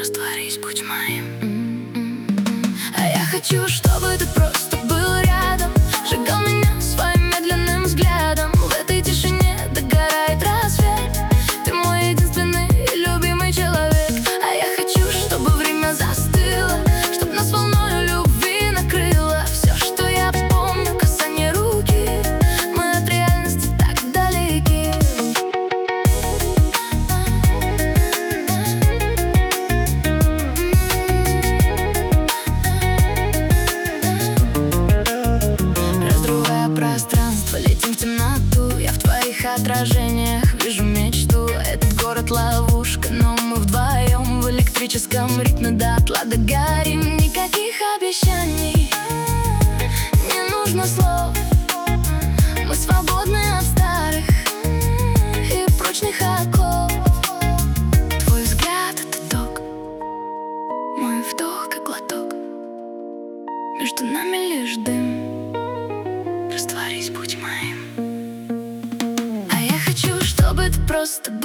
Растворись, будь моим. А я хочу, чтобы ты просто был рядом, сжигал меня своим медленным взглядом. В этой тишине догорает рассвет. Ты мой единственный и любимый человек. А я хочу, чтобы время застыло, чтоб нас волною любви накрыло. Все, что я помню, касание руки, мы от реальности так далеки. Разрывая пространство, летим в темноту. Я в твоих отражениях вижу мечту. Этот город ловушка, но мы вдвоем в электрическом ритме дотла догорим. Никаких обещаний, не нужно слов. Мы свободны от старых и прочных оков. Твой взгляд — это ток, мой вдох как глоток. Между нами лишь дым. Растворись, будь моим. А я хочу, чтобы ты просто